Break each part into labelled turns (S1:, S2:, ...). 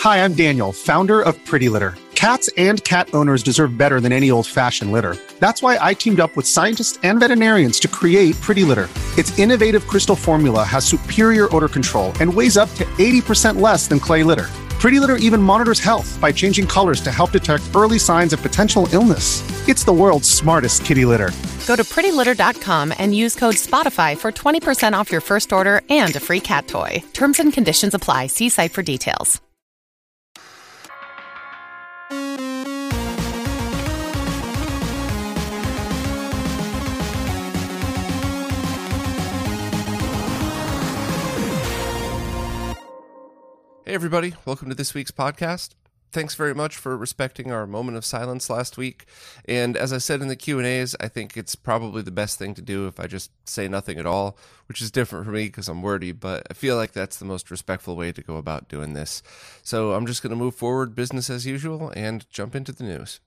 S1: Hi, I'm Daniel, founder of Pretty Litter. Cats and cat owners deserve better than any old-fashioned litter. That's why I teamed up with scientists and veterinarians to create Pretty Litter. Its innovative crystal formula has superior odor control and weighs up to 80% less than clay litter. Pretty Litter even monitors health by changing colors to help detect early signs of potential illness. It's the world's smartest kitty litter.
S2: Go to prettylitter.com and use code SPOTIFY for 20% off your first order and a free cat toy. Terms and conditions apply. See site for details.
S3: Hey everybody, welcome to this week's podcast. Thanks very much for respecting our moment of silence last week. And as I said in the Q&As, I think it's probably the best thing to do if I just say nothing at all, which is different for me because I'm wordy, but I feel like that's the most respectful way to go about doing this. So I'm just going to move forward business as usual and jump into the news.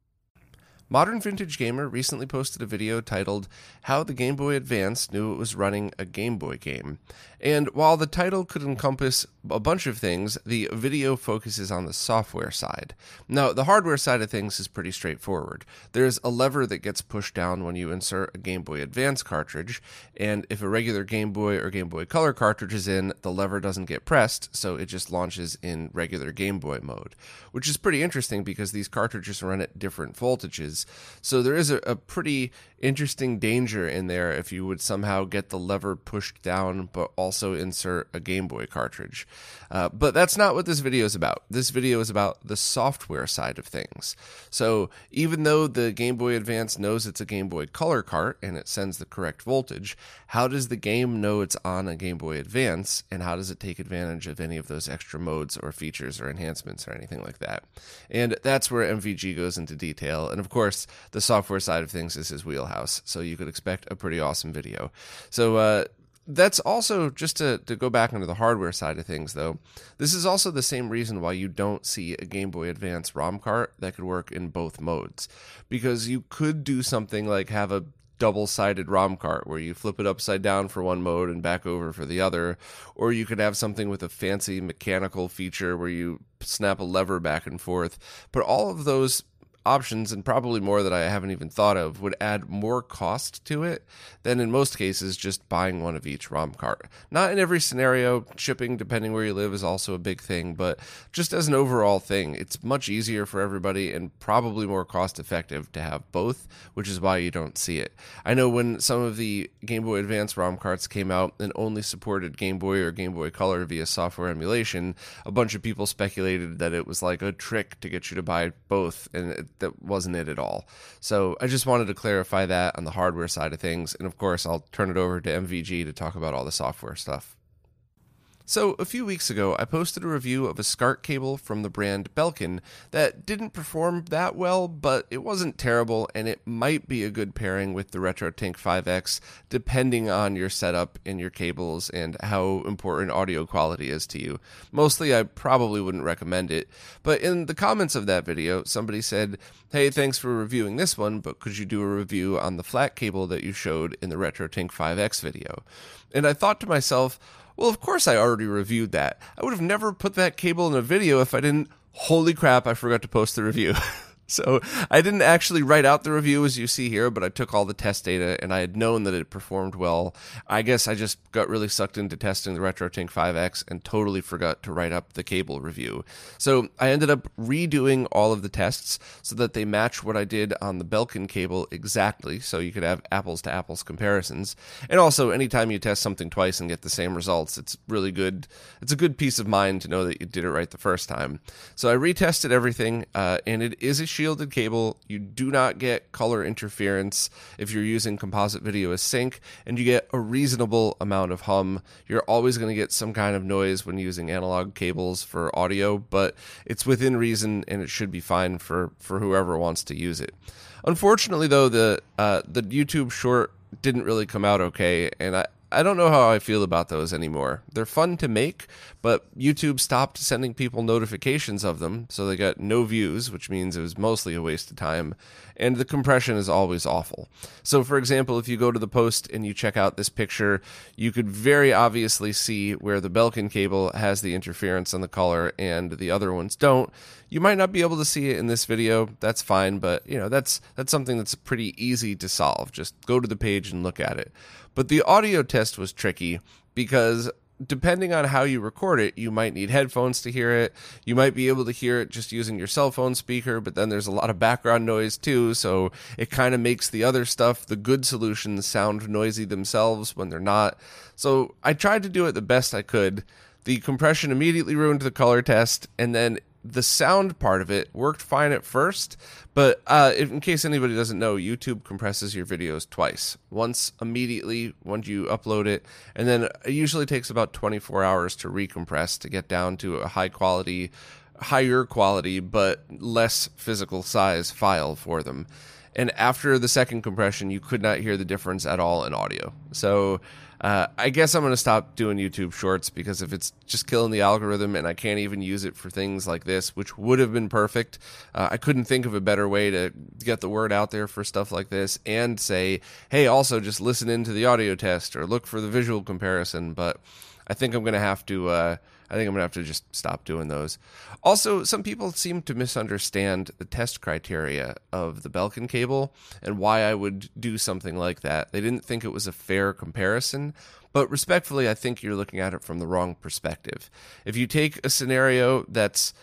S3: Modern Vintage Gamer recently posted a video titled How the Game Boy Advance Knew It Was Running a Game Boy Game. And while the title could encompass a bunch of things, the video focuses on the software side. Now, the hardware side of things is pretty straightforward. There's a lever that gets pushed down when you insert a Game Boy Advance cartridge, and if a regular Game Boy or Game Boy Color cartridge is in, the lever doesn't get pressed, so it just launches in regular Game Boy mode, which is pretty interesting because these cartridges run at different voltages. So there is a pretty interesting danger in there if you would somehow get the lever pushed down but also insert a Game Boy cartridge. But that's not what this video is about. This video is about the software side of things. So even though the Game Boy Advance knows it's a Game Boy Color cart and it sends the correct voltage, how does the game know it's on a Game Boy Advance, and how does it take advantage of any of those extra modes or features or enhancements or anything like that? And that's where MVG goes into detail. And of course, the software side of things is his wheelhouse, so you could expect a pretty awesome video. So that's also, just to go back into the hardware side of things, though, this is also the same reason why you don't see a Game Boy Advance ROM cart that could work in both modes, because you could do something like have a double-sided ROM cart where you flip it upside down for one mode and back over for the other, or you could have something with a fancy mechanical feature where you snap a lever back and forth. But all of those options, and probably more that I haven't even thought of, would add more cost to it than in most cases just buying one of each ROM cart. Not in every scenario. Shipping, depending where you live, is also a big thing, but just as an overall thing, it's much easier for everybody and probably more cost effective to have both, which is why you don't see it. I know when some of the Game Boy Advance ROM carts came out and only supported Game Boy or Game Boy Color via software emulation, a bunch of people speculated that it was like a trick to get you to buy both, and that wasn't it at all. So I just wanted to clarify that on the hardware side of things, and of course I'll turn it over to MVG to talk about all the software stuff. So, a few weeks ago, I posted a review of a SCART cable from the brand Belkin that didn't perform that well, but it wasn't terrible, and it might be a good pairing with the RetroTink 5X, depending on your setup and your cables and how important audio quality is to you. Mostly, I probably wouldn't recommend it, but in the comments of that video, somebody said, "Hey, thanks for reviewing this one, but could you do a review on the flat cable that you showed in the RetroTink 5X video?" And I thought to myself, well, of course I already reviewed that. I would have never put that cable in a video if I didn't. Holy crap, I forgot to post the review. So I didn't actually write out the review as you see here, but I took all the test data and I had known that it performed well. I guess I just got really sucked into testing the RetroTink 5X and totally forgot to write up the cable review. So I ended up redoing all of the tests so that they match what I did on the Belkin cable exactly, so you could have apples to apples comparisons. And also, anytime you test something twice and get the same results, it's really good. It's a good peace of mind to know that you did it right the first time. So I retested everything, and it is a shielded cable. You do not get color interference if you're using composite video as sync, and you get a reasonable amount of hum. You're always going to get some kind of noise when using analog cables for audio, but it's within reason and it should be fine for whoever wants to use it. Unfortunately, though, the YouTube short didn't really come out okay, and I don't know how I feel about those anymore. They're fun to make, but YouTube stopped sending people notifications of them, so they got no views, which means it was mostly a waste of time, and the compression is always awful. So for example, if you go to the post and you check out this picture, you could very obviously see where the Belkin cable has the interference on the color and the other ones don't. You might not be able to see it in this video. That's fine, but that's something that's pretty easy to solve. Just go to the page and look at it. But the audio test was tricky because depending on how you record it, you might need headphones to hear it. You might be able to hear it just using your cell phone speaker, but then there's a lot of background noise too, so it kind of makes the other stuff, the good solutions, sound noisy themselves when they're not. So I tried to do it the best I could. The compression immediately ruined the color test, and then the sound part of it worked fine at first, but in case anybody doesn't know, YouTube compresses your videos twice. Once immediately when you upload it, and then it usually takes about 24 hours to recompress to get down to a higher quality, but less physical size file for them. And after the second compression, you could not hear the difference at all in audio. So I guess I'm going to stop doing YouTube Shorts, because if it's just killing the algorithm and I can't even use it for things like this, which would have been perfect, I couldn't think of a better way to get the word out there for stuff like this and say, hey, also just listen into the audio test or look for the visual comparison. But I think I'm going to have to just stop doing those. Also, some people seem to misunderstand the test criteria of the Belkin cable and why I would do something like that. They didn't think it was a fair comparison, but respectfully, I think you're looking at it from the wrong perspective. If you take a scenario that's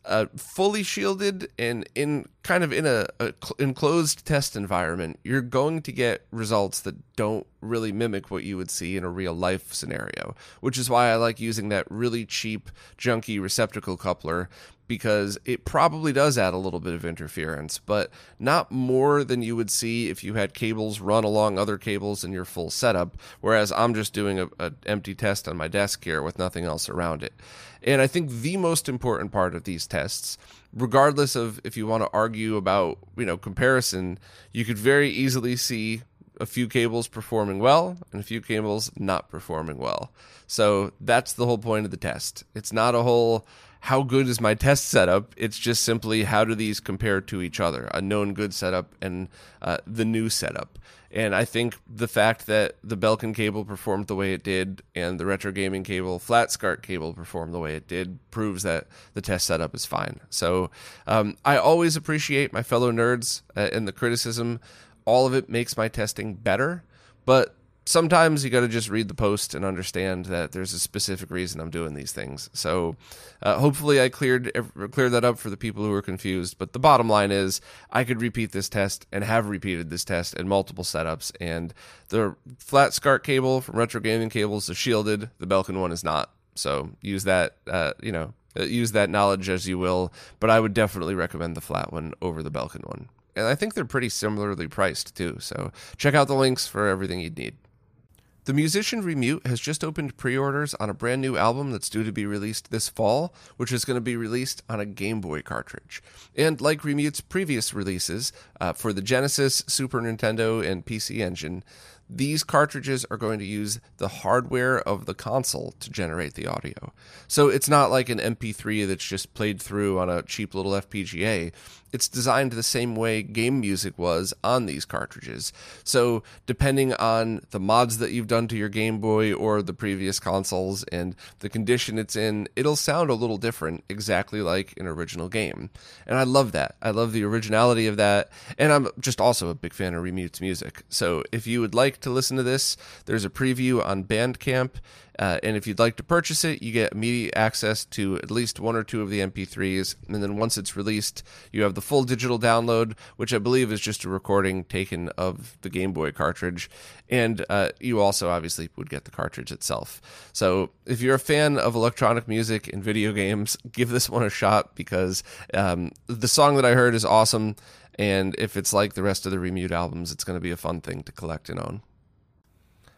S3: fully shielded and in a enclosed test environment, you're going to get results that don't really mimic what you would see in a real life scenario, which is why I like using that really cheap, junky receptacle coupler, because it probably does add a little bit of interference, but not more than you would see if you had cables run along other cables in your full setup, whereas I'm just doing an empty test on my desk here with nothing else around it. And I think the most important part of these tests, regardless of if you want to argue about, comparison, you could very easily see a few cables performing well and a few cables not performing well. So that's the whole point of the test. It's not a whole, how good is my test setup? It's just simply, how do these compare to each other? A known good setup and the new setup. And I think the fact that the Belkin cable performed the way it did and the Retro Gaming cable, Flat SCART cable performed the way it did proves that the test setup is fine. So I always appreciate my fellow nerds in the criticism. All of it makes my testing better, but sometimes you got to just read the post and understand that there's a specific reason I'm doing these things. So hopefully I cleared that up for the people who are confused. But the bottom line is, I could repeat this test and have repeated this test in multiple setups. And the Flat SCART cable from Retro Gaming Cables is shielded. The Belkin one is not. So use that, use that knowledge as you will. But I would definitely recommend the flat one over the Belkin one. And I think they're pretty similarly priced too. So check out the links for everything you'd need. The musician Remute has just opened pre-orders on a brand new album that's due to be released this fall, which is going to be released on a Game Boy cartridge. And like Remute's previous releases for the Genesis, Super Nintendo, and PC Engine, these cartridges are going to use the hardware of the console to generate the audio. So it's not like an MP3 that's just played through on a cheap little FPGA. It's designed the same way game music was on these cartridges. So depending on the mods that you've done to your Game Boy or the previous consoles and the condition it's in, it'll sound a little different, exactly like an original game. And I love that. I love the originality of that. And I'm just also a big fan of Remute's music. So if you would like to listen to this, there's a preview on Bandcamp. And if you'd like to purchase it, you get immediate access to at least one or two of the MP3s. And then once it's released, you have the full digital download, which I believe is just a recording taken of the Game Boy cartridge. And you also obviously would get the cartridge itself. So if you're a fan of electronic music and video games, give this one a shot, because the song that I heard is awesome. And if it's like the rest of the Remute albums, it's going to be a fun thing to collect and own.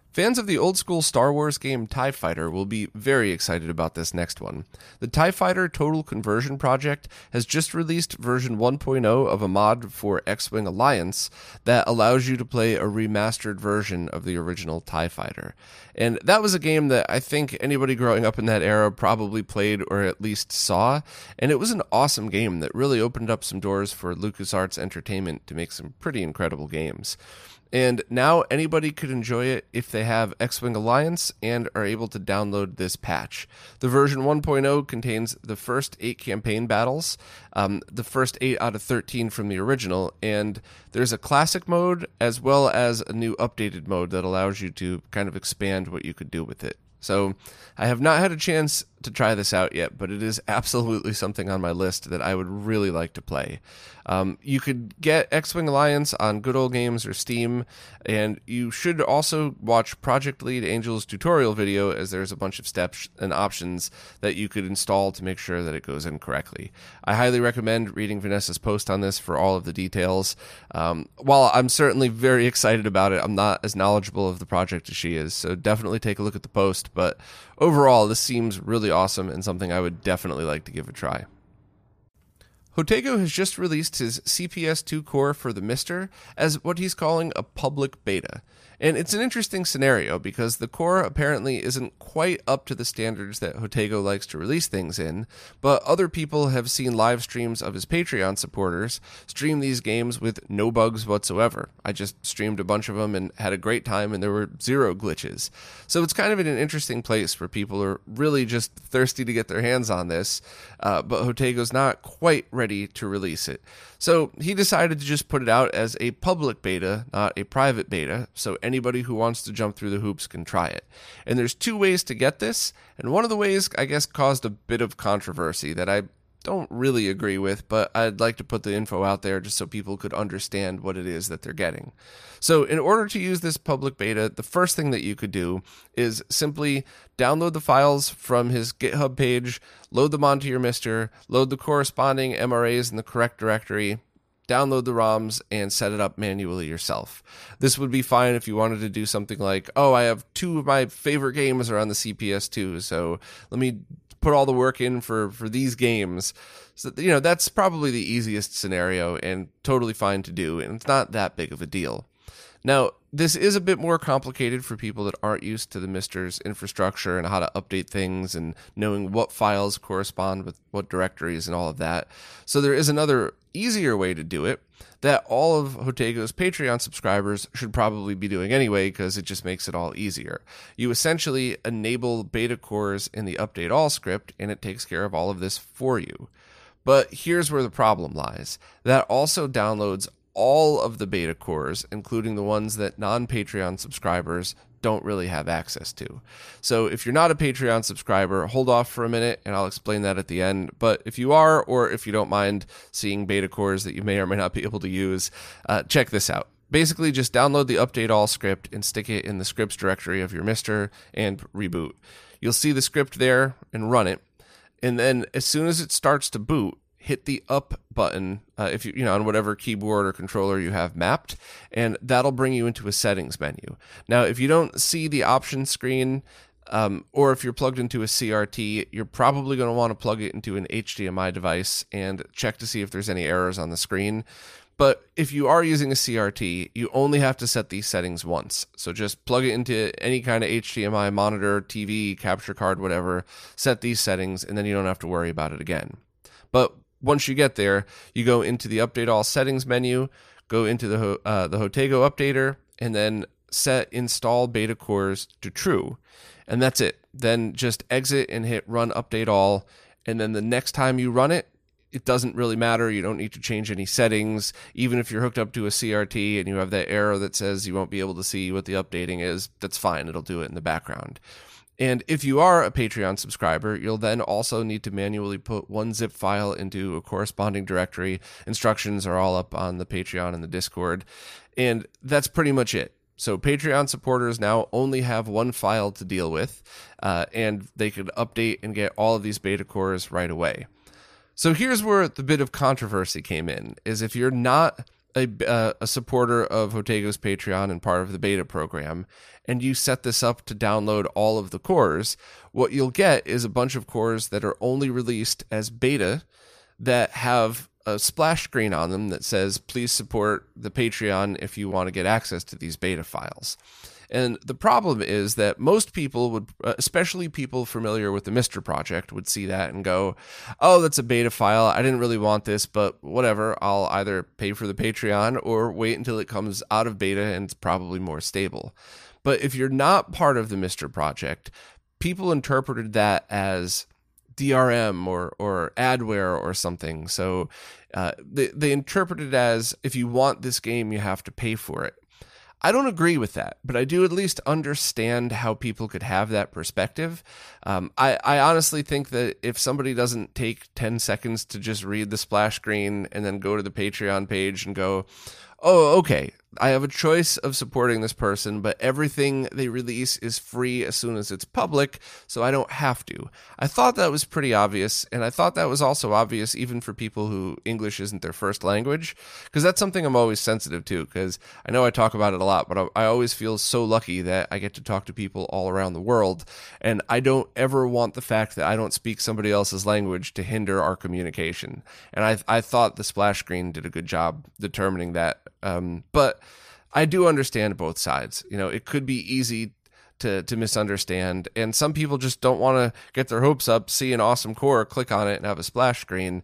S3: Fans of the old-school Star Wars game TIE Fighter will be very excited about this next one. The TIE Fighter Total Conversion Project has just released version 1.0 of a mod for X-Wing Alliance that allows you to play a remastered version of the original TIE Fighter. And that was a game that I think anybody growing up in that era probably played or at least saw, and it was an awesome game that really opened up some doors for LucasArts Entertainment to make some pretty incredible games. And now anybody could enjoy it if they have X-Wing Alliance and are able to download this patch. The version 1.0 contains the first 8 campaign battles, the first 8 out of 13 from the original, and there's a classic mode as well as a new updated mode that allows you to kind of expand what you could do with it. So I have not had a chance to try this out yet, but it is absolutely something on my list that I would really like to play. You could get X-Wing Alliance on Good Old Games or Steam, and you should also watch Project Lead Angel's tutorial video, as there's a bunch of steps and options that you could install to make sure that it goes in correctly. I highly recommend reading Vanessa's post on this for all of the details. While I'm certainly very excited about it, I'm not as knowledgeable of the project as she is, so definitely take a look at the post, but overall, this seems really awesome and something I would definitely like to give a try. Hotego has just released his CPS2 core for the Mister as what he's calling a public beta. And it's an interesting scenario because the core apparently isn't quite up to the standards that Hotego likes to release things in, but other people have seen live streams of his Patreon supporters stream these games with no bugs whatsoever. I just streamed a bunch of them and had a great time, and there were 0 glitches. So it's kind of in an interesting place where people are really just thirsty to get their hands on this, but Hotego's not quite ready to release it. So he decided to just put it out as a public beta, not a private beta, so anybody who wants to jump through the hoops can try it. And there's 2 ways to get this, and one of the ways, I guess, caused a bit of controversy that I don't really agree with, but I'd like to put the info out there just so people could understand what it is that they're getting. So in order to use this public beta, the first thing that you could do is simply download the files from his GitHub page, load them onto your Mister, load the corresponding MRAs in the correct directory, download the ROMs, and set it up manually yourself. This would be fine if you wanted to do something like, oh, I have 2 of my favorite games are on the CPS2, so let me put all the work in for these games. So, that's probably the easiest scenario and totally fine to do, and it's not that big of a deal. Now, this is a bit more complicated for people that aren't used to the Mister's infrastructure and how to update things and knowing what files correspond with what directories and all of that. So there is another easier way to do it that all of Hotego's Patreon subscribers should probably be doing anyway, because it just makes it all easier. You essentially enable beta cores in the update all script, and it takes care of all of this for you. But here's where the problem lies. That also downloads all of the beta cores, including the ones that non-Patreon subscribers don't really have access to. So if you're not a Patreon subscriber, hold off for a minute and I'll explain that at the end. But if you are, or if you don't mind seeing beta cores that you may or may not be able to use, check this out. Basically, just download the update all script and stick it in the scripts directory of your Mister and reboot. You'll see the script there and run it. And then as soon as it starts to boot, hit the up button if you on whatever keyboard or controller you have mapped, and that'll bring you into a settings menu. Now, if you don't see the options screen, or if you're plugged into a CRT, you're probably going to want to plug it into an HDMI device and check to see if there's any errors on the screen. But if you are using a CRT, you only have to set these settings once. So just plug it into any kind of HDMI monitor, TV, capture card, whatever, set these settings, and then you don't have to worry about it again. But once you get there, you go into the Update All Settings menu, go into the Hotego Updater, and then set Install Beta Cores to True. And that's it. Then just exit and hit Run Update All. And then the next time you run it, it doesn't really matter. You don't need to change any settings. Even if you're hooked up to a CRT and you have that error that says you won't be able to see what the updating is, that's fine. It'll do it in the background. And if you are a Patreon subscriber, you'll then also need to manually put one zip file into a corresponding directory. Instructions are all up on the Patreon and the Discord. And that's pretty much it. So Patreon supporters now only have one file to deal with, and they could update and get all of these beta cores right away. So here's where the bit of controversy came in, is if you're not a supporter of Hotego's Patreon and part of the beta program, and you set this up to download all of the cores, what you'll get is a bunch of cores that are only released as beta that have a splash screen on them that says, please support the Patreon if you want to get access to these beta files. And the problem is that most people would, especially people familiar with the Mr. Project, would see that and go, oh, that's a beta file. I didn't really want this, but whatever. I'll either pay for the Patreon or wait until it comes out of beta and it's probably more stable. But if you're not part of the Mr. Project, people interpreted that as DRM or adware or something. So they interpret it as, if you want this game, you have to pay for it. I don't agree with that, but I do at least understand how people could have that perspective. I honestly think that if somebody doesn't take 10 seconds to just read the splash screen and then go to the Patreon page and go, oh, okay, I have a choice of supporting this person, but everything they release is free as soon as it's public, so I don't have to. I thought that was pretty obvious, and I thought that was also obvious even for people who English isn't their first language, because that's something I'm always sensitive to, because I know I talk about it a lot, but I always feel so lucky that I get to talk to people all around the world, and I don't ever want the fact that I don't speak somebody else's language to hinder our communication. And I thought the splash screen did a good job determining that. But I do understand both sides. You know, it could be easy to misunderstand, and some people just don't want to get their hopes up, see an awesome core, click on it, and have a splash screen.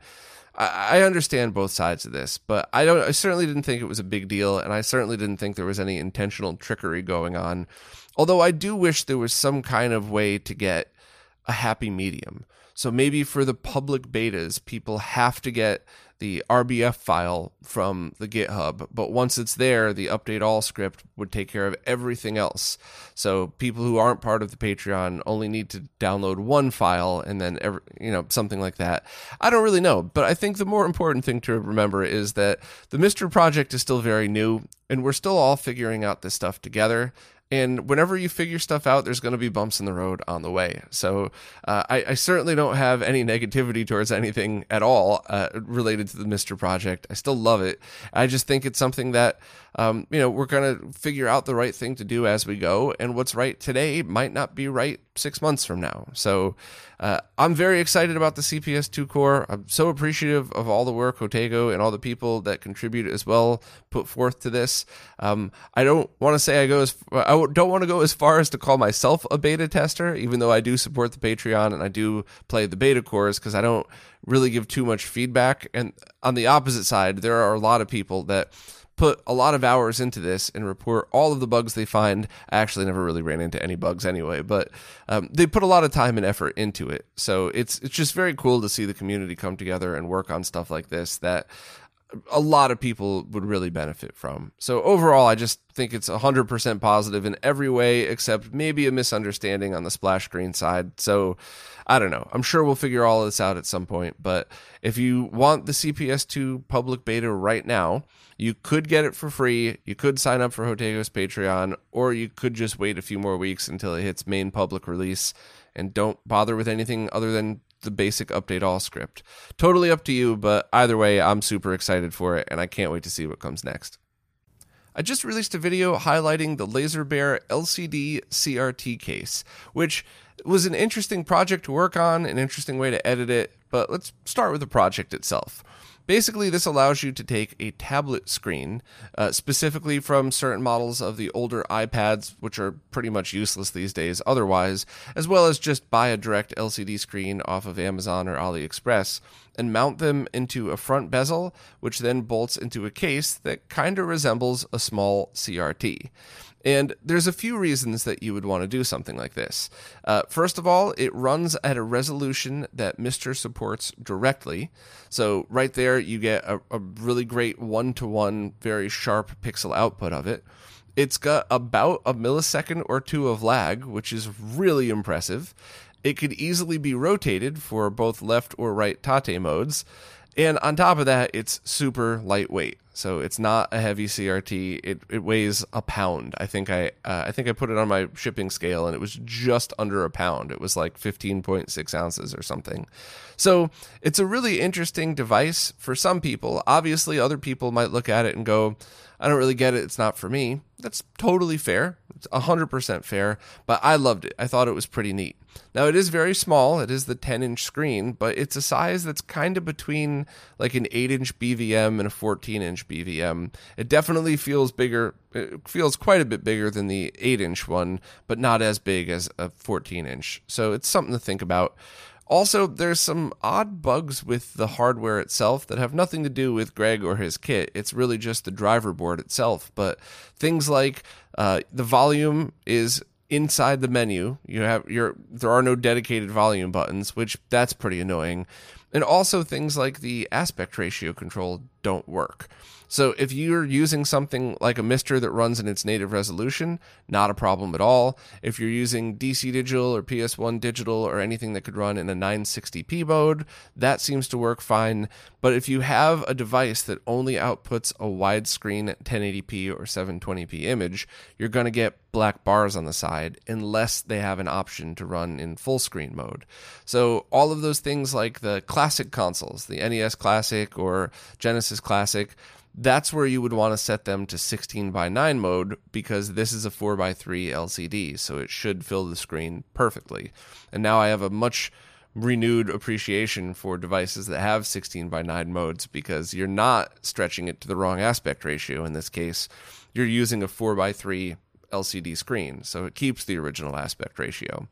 S3: I understand both sides of this, but I certainly didn't think it was a big deal, and I certainly didn't think there was any intentional trickery going on. Although I do wish there was some kind of way to get a happy medium. So maybe for the public betas, people have to get the RBF file from the GitHub, but once it's there, the update all script would take care of everything else. So people who aren't part of the Patreon only need to download one file and then, something like that. I don't really know, but I think the more important thing to remember is that the Mr. Project is still very new, and we're still all figuring out this stuff together. And whenever you figure stuff out, there's going to be bumps in the road on the way. So I certainly don't have any negativity towards anything at all related to the Mr. Project. I still love it. I just think it's something that, we're going to figure out the right thing to do as we go. And what's right today might not be right 6 months from now. So I'm very excited about the CPS2 core. I'm so appreciative of all the work Hotego and all the people that contribute as well put forth to this. I don't want to say I don't want to go as far as to call myself a beta tester, even though I do support the Patreon and I do play the beta cores, because I don't really give too much feedback. And on the opposite side, there are a lot of people that put a lot of hours into this and report all of the bugs they find. I actually never really ran into any bugs anyway, but they put a lot of time and effort into it. So it's just very cool to see the community come together and work on stuff like this that a lot of people would really benefit from. So overall, I just think it's 100% positive in every way, except maybe a misunderstanding on the splash screen side. So I don't know. I'm sure we'll figure all of this out at some point. But if you want the CPS2 public beta right now, you could get it for free. You could sign up for Hotego's Patreon, or you could just wait a few more weeks until it hits main public release and don't bother with anything other than the basic update all script. Totally up to you, but either way, I'm super excited for it, and I can't wait to see what comes next. I just released a video highlighting the LaserBear LCD CRT case, which was an interesting project to work on, an interesting way to edit it, but let's start with the project itself. Basically, this allows you to take a tablet screen, specifically from certain models of the older iPads, which are pretty much useless these days otherwise, as well as just buy a direct LCD screen off of Amazon or AliExpress, and mount them into a front bezel, which then bolts into a case that kind of resembles a small CRT. And there's a few reasons that you would want to do something like this. First of all, it runs at a resolution that Mr. supports directly. So right there, you get a really great one-to-one, very sharp pixel output of it. It's got about a millisecond or two of lag, which is really impressive. It could easily be rotated for both left or right tate modes. And on top of that, it's super lightweight. So it's not a heavy CRT. It weighs a pound. I think I put it on my shipping scale, and it was just under a pound. It was like 15.6 ounces or something. So it's a really interesting device for some people. Obviously, other people might look at it and go, I don't really get it. It's not for me. That's totally fair. It's 100% fair, but I loved it. I thought it was pretty neat. Now, it is very small. It is the 10-inch screen, but it's a size that's kind of between like an 8-inch BVM and a 14-inch BVM. It definitely feels bigger. It feels quite a bit bigger than the 8-inch one, but not as big as a 14-inch. So it's something to think about. Also, there's some odd bugs with the hardware itself that have nothing to do with Greg or his kit. It's really just the driver board itself. But things like the volume is inside the menu. There are no dedicated volume buttons, which that's pretty annoying. And also things like the aspect ratio control don't work. So if you're using something like a Mister that runs in its native resolution, not a problem at all. If you're using DC Digital or PS1 Digital or anything that could run in a 960p mode, that seems to work fine. But if you have a device that only outputs a widescreen 1080p or 720p image, you're going to get black bars on the side unless they have an option to run in full screen mode. So all of those things like the classic consoles, the NES Classic or Genesis Classic, that's where you would want to set them to 16:9 mode, because this is a 4:3 LCD, so it should fill the screen perfectly. And now I have a much renewed appreciation for devices that have 16:9 modes, because you're not stretching it to the wrong aspect ratio. In this case, you're using a 4:3 LCD screen, so it keeps the original aspect ratio.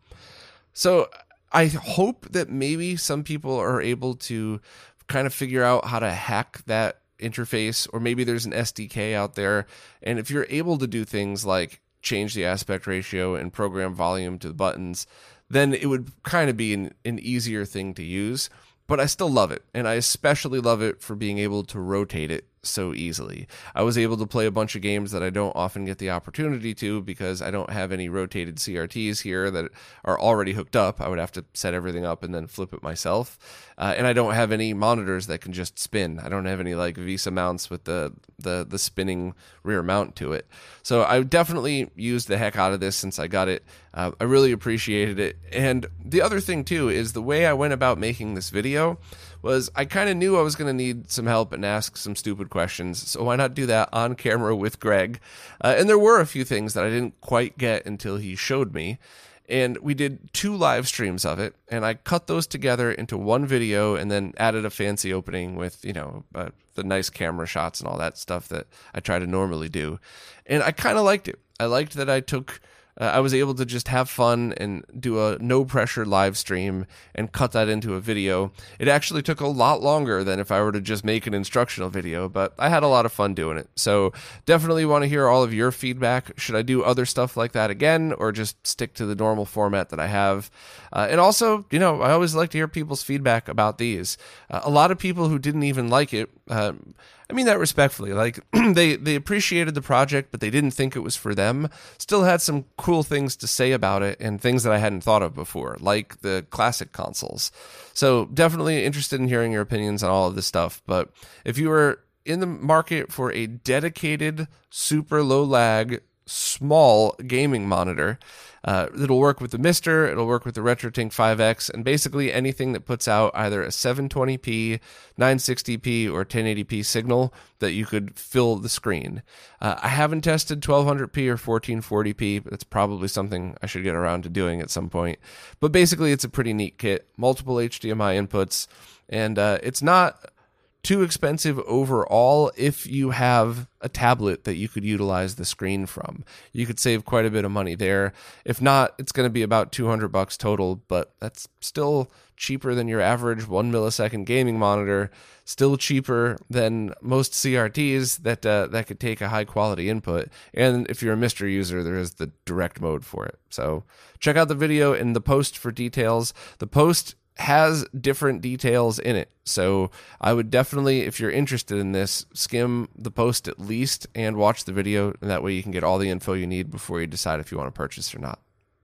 S3: So I hope that maybe some people are able to kind of figure out how to hack that interface, or maybe there's an SDK out there. And if you're able to do things like change the aspect ratio and program volume to the buttons, then it would kind of be an easier thing to use. But I still love it, and I especially love it for being able to rotate it so easily. I was able to play a bunch of games that I don't often get the opportunity to, because I don't have any rotated CRTs here that are already hooked up. I would have to set everything up and then flip it myself. And I don't have any monitors that can just spin. I don't have any like VESA mounts with the spinning rear mount to it. So I definitely used the heck out of this since I got it. I really appreciated it. And the other thing too is the way I went about making this video was I kind of knew I was going to need some help and ask some stupid questions. So why not do that on camera with Greg? And there were a few things that I didn't quite get until he showed me. And we did 2 live streams of it, and I cut those together into one video and then added a fancy opening with, the nice camera shots and all that stuff that I try to normally do. And I kind of liked it. I liked that I was able to just have fun and do a no-pressure live stream and cut that into a video. It actually took a lot longer than if I were to just make an instructional video, but I had a lot of fun doing it. So definitely want to hear all of your feedback. Should I do other stuff like that again, or just stick to the normal format that I have? And also, I always like to hear people's feedback about these. A lot of people who didn't even like it, I mean that respectfully, like they appreciated the project, but they didn't think it was for them, still had some cool things to say about it and things that I hadn't thought of before, like the classic consoles. So definitely interested in hearing your opinions on all of this stuff. But if you are in the market for a dedicated, super low lag, small gaming monitor, it'll work with the Mister, it'll work with the RetroTink 5X, and basically anything that puts out either a 720p, 960p, or 1080p signal that you could fill the screen. I haven't tested 1200p or 1440p, but it's probably something I should get around to doing at some point. But basically it's a pretty neat kit, multiple HDMI inputs, and it's not too expensive overall if you have a tablet that you could utilize the screen from. You could save quite a bit of money there. If not, it's going to be about $200 total, but that's still cheaper than your average 1 millisecond gaming monitor, still cheaper than most CRTs that could take a high quality input. And if you're a Mister user, there is the direct mode for it. So check out the video in the post for details. The post has different details in it. So I would definitely, if you're interested in this, skim the post at least and watch the video, and that way you can get all the info you need before you decide if you want to purchase or not.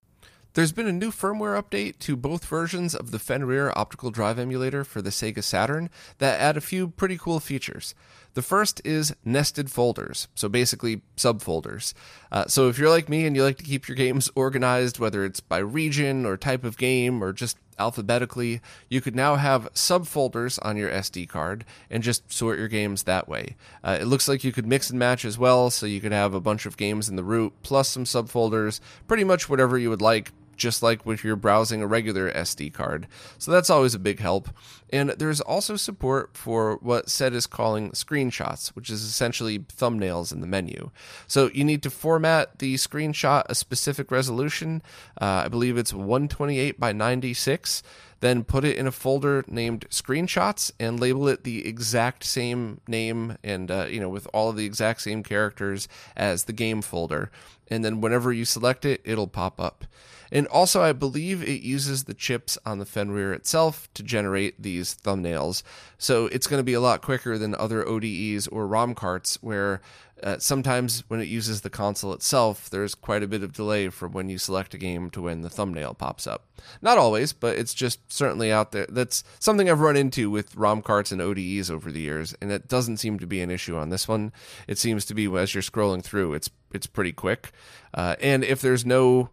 S3: There's been a new firmware update to both versions of the Fenrir optical drive emulator for the Sega Saturn that add a few pretty cool features. The first is nested folders, so basically subfolders. So if you're like me and you like to keep your games organized, whether it's by region or type of game or just alphabetically, you could now have subfolders on your SD card and just sort your games that way. It looks like you could mix and match as well, so you could have a bunch of games in the root plus some subfolders, pretty much whatever you would like, just like if you're browsing a regular SD card. So that's always a big help. And there's also support for what SED is calling screenshots, which is essentially thumbnails in the menu. So you need to format the screenshot a specific resolution. I believe it's 128 by 96. Then put it in a folder named screenshots and label it the exact same name and, with all of the exact same characters as the game folder. And then whenever you select it, it'll pop up. And also, I believe it uses the chips on the Fenrir itself to generate these thumbnails. So it's going to be a lot quicker than other ODEs or ROM carts where sometimes when it uses the console itself, there's quite a bit of delay from when you select a game to when the thumbnail pops up. Not always, but it's just certainly out there. That's something I've run into with ROM carts and ODEs over the years, and it doesn't seem to be an issue on this one. It seems to be as you're scrolling through, it's pretty quick. And if there's no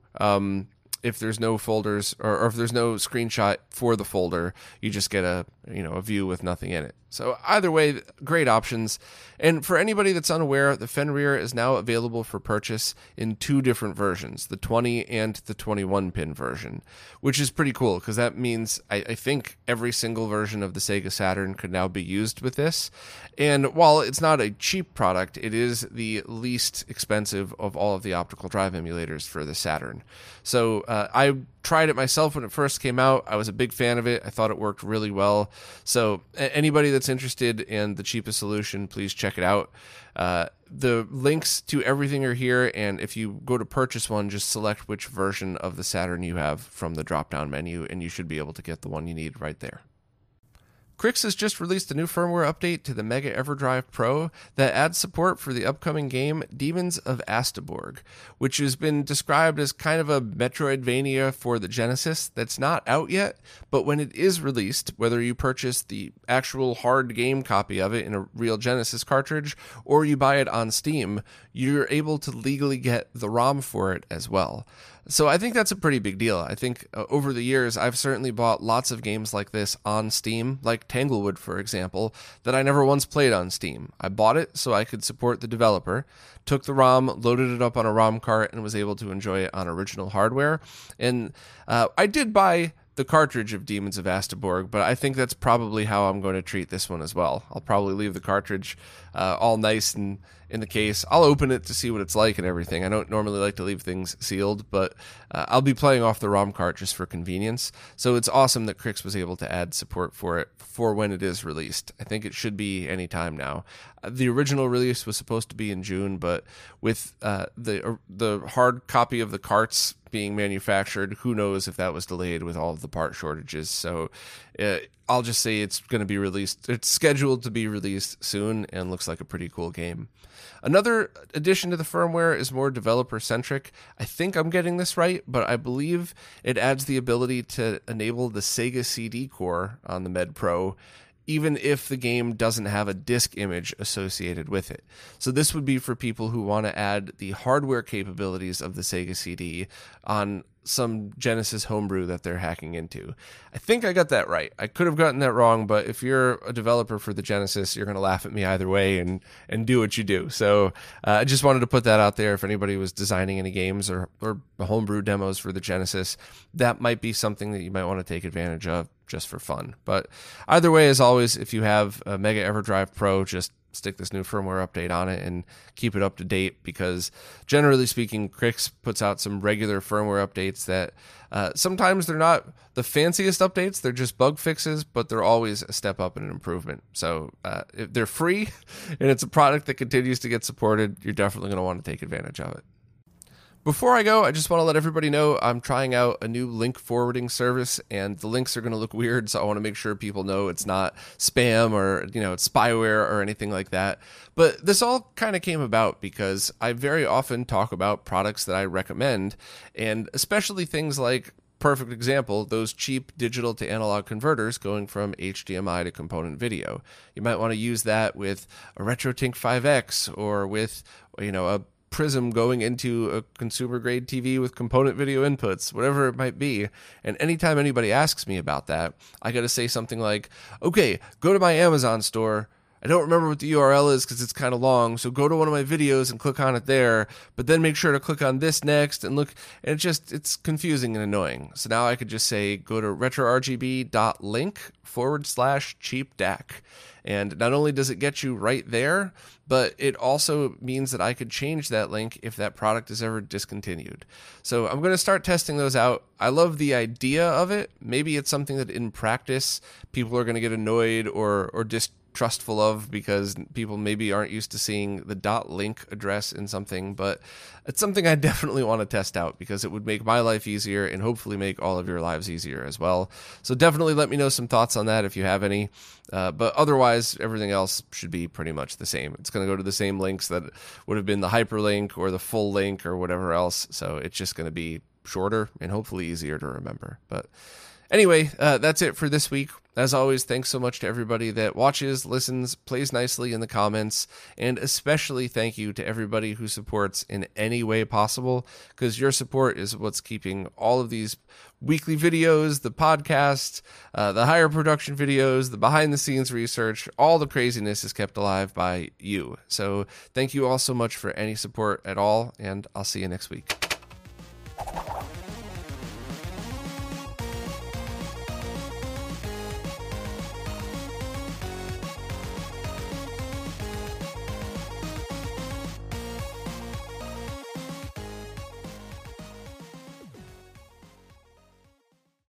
S3: folders or if there's no screenshot for the folder, you just get a view with nothing in it. So either way, great options. And for anybody that's unaware, the Fenrir is now available for purchase in two different versions, the 20 and the 21 pin version, which is pretty cool because that means I think every single version of the Sega Saturn could now be used with this. And while it's not a cheap product, it is the least expensive of all of the optical drive emulators for the Saturn. So I tried it myself when it first came out. I was a big fan of it. I thought it worked really well. So anybody that's interested in the cheapest solution, please check it out. The links to everything are here, and if you go to purchase one, just select which version of the Saturn you have from the drop-down menu, and you should be able to get the one you need right there. Krix has just released a new firmware update to the Mega EverDrive Pro that adds support for the upcoming game Demons of Asteborg, which has been described as kind of a Metroidvania for the Genesis that's not out yet, but when it is released, whether you purchase the actual hard game copy of it in a real Genesis cartridge or you buy it on Steam, you're able to legally get the ROM for it as well. So I think that's a pretty big deal. I think over the years, I've certainly bought lots of games like this on Steam, like Tanglewood, for example, that I never once played on Steam. I bought it so I could support the developer, took the ROM, loaded it up on a ROM cart, and was able to enjoy it on original hardware. And I did buy the cartridge of Demons of Asteborg, but I think that's probably how I'm going to treat this one as well. I'll probably leave the cartridge all nice and in the case. I'll open it to see what it's like and everything. I don't normally like to leave things sealed, but I'll be playing off the ROM cart just for convenience. So it's awesome that Krix was able to add support for it for when it is released. I think it should be any time now. The original release was supposed to be in June, but with the hard copy of the carts being manufactured, who knows if that was delayed with all of the part shortages. So I'll just say it's going to be released. It's scheduled to be released soon and looks like a pretty cool game. Another addition to the firmware is more developer-centric. I think I'm getting this right, but I believe it adds the ability to enable the Sega CD core on the Med Pro, even if the game doesn't have a disk image associated with it. So this would be for people who want to add the hardware capabilities of the Sega CD on some Genesis homebrew that they're hacking into. I think I got that right. I could have gotten that wrong, but if you're a developer for the Genesis, you're going to laugh at me either way and do what you do. So I just wanted to put that out there. If anybody was designing any games or homebrew demos for the Genesis, that might be something that you might want to take advantage of just for fun. But either way, as always, if you have a Mega EverDrive Pro, just stick this new firmware update on it and keep it up to date, because generally speaking, Krix puts out some regular firmware updates that sometimes they're not the fanciest updates, they're just bug fixes, but they're always a step up and an improvement. So if they're free and it's a product that continues to get supported, you're definitely going to want to take advantage of it. Before I go, I just want to let everybody know I'm trying out a new link forwarding service, and the links are going to look weird, so I want to make sure people know it's not spam or, it's spyware or anything like that. But this all kind of came about because I very often talk about products that I recommend, and especially things like, perfect example, those cheap digital to analog converters going from HDMI to component video. You might want to use that with a RetroTink 5X or with, a Prism going into a consumer grade TV with component video inputs, whatever it might be. And anytime anybody asks me about that, I got to say something like, okay, go to my Amazon store. I don't remember what the URL is because it's kind of long, so go to one of my videos and click on it there, but then make sure to click on this next and look, and it's confusing and annoying. So now I could just say, go to retrorgb.link/cheap DAC. And not only does it get you right there, but it also means that I could change that link if that product is ever discontinued. So I'm going to start testing those out. I love the idea of it. Maybe it's something that in practice people are going to get annoyed or distrustful of because people maybe aren't used to seeing the .link address in something, but it's something I definitely want to test out because it would make my life easier and hopefully make all of your lives easier as well. So definitely let me know some thoughts on that if you have any. But otherwise, everything else should be pretty much the same. It's going to go to the same links that would have been the hyperlink or the full link or whatever else. So it's just going to be shorter and hopefully easier to remember. But anyway, that's it for this week. As always, thanks so much to everybody that watches, listens, plays nicely in the comments, and especially thank you to everybody who supports in any way possible, because your support is what's keeping all of these weekly videos, the podcast, the higher production videos, the behind-the-scenes research, all the craziness is kept alive by you. So thank you all so much for any support at all, and I'll see you next week.